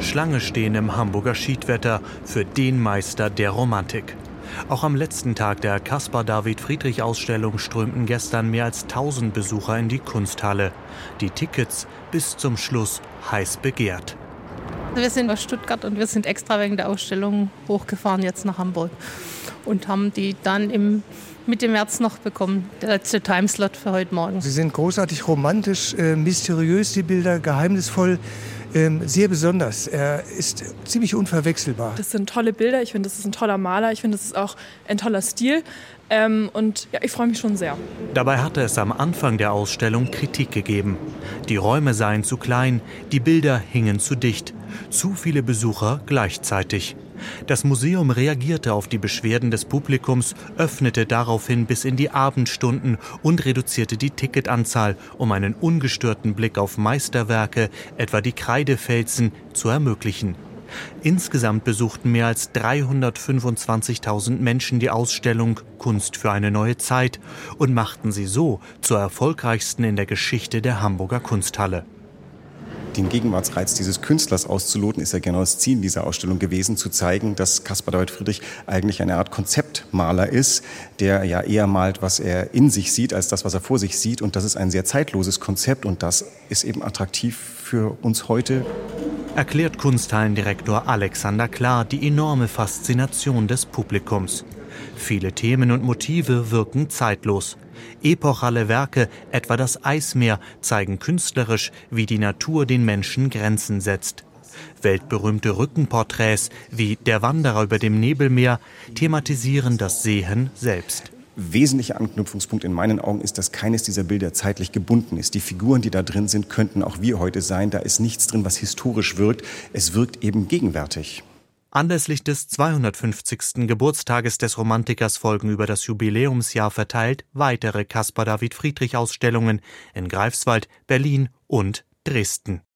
Schlange stehen im Hamburger Schiedwetter für den Meister der Romantik. Auch am letzten Tag der Caspar-David-Friedrich-Ausstellung strömten gestern mehr als 1000 Besucher in die Kunsthalle. Die Tickets bis zum Schluss heiß begehrt. Wir sind aus Stuttgart und wir sind extra wegen der Ausstellung hochgefahren jetzt nach Hamburg und haben die dann Mitte März noch bekommen, der letzte Timeslot für heute Morgen. Sie sind großartig romantisch, mysteriös, die Bilder, geheimnisvoll, sehr besonders. Er ist ziemlich unverwechselbar. Das sind tolle Bilder, ich finde, das ist ein toller Maler, ich finde, das ist auch ein toller Stil und ja, ich freue mich schon sehr. Dabei hatte es am Anfang der Ausstellung Kritik gegeben. Die Räume seien zu klein, die Bilder hingen zu dicht, zu viele Besucher gleichzeitig. Das Museum reagierte auf die Beschwerden des Publikums, öffnete daraufhin bis in die Abendstunden und reduzierte die Ticketanzahl, um einen ungestörten Blick auf Meisterwerke, etwa die Kreidefelsen, zu ermöglichen. Insgesamt besuchten mehr als 325.000 Menschen die Ausstellung Kunst für eine neue Zeit und machten sie so zur erfolgreichsten in der Geschichte der Hamburger Kunsthalle. Den Gegenwartsreiz dieses Künstlers auszuloten, ist ja genau das Ziel dieser Ausstellung gewesen, zu zeigen, dass Caspar David Friedrich eigentlich eine Art Konzeptmaler ist, der ja eher malt, was er in sich sieht, als das, was er vor sich sieht. Und das ist ein sehr zeitloses Konzept und das ist eben attraktiv für uns heute. Erklärt Kunsthallendirektor Alexander Klar die enorme Faszination des Publikums. Viele Themen und Motive wirken zeitlos. Epochale Werke, etwa das Eismeer, zeigen künstlerisch, wie die Natur den Menschen Grenzen setzt. Weltberühmte Rückenporträts, wie Der Wanderer über dem Nebelmeer, thematisieren das Sehen selbst. Wesentlicher Anknüpfungspunkt in meinen Augen ist, dass keines dieser Bilder zeitlich gebunden ist. Die Figuren, die da drin sind, könnten auch wir heute sein. Da ist nichts drin, was historisch wirkt. Es wirkt eben gegenwärtig. Anlässlich des 250. Geburtstages des Romantikers folgen über das Jubiläumsjahr verteilt weitere Caspar-David-Friedrich-Ausstellungen in Greifswald, Berlin und Dresden.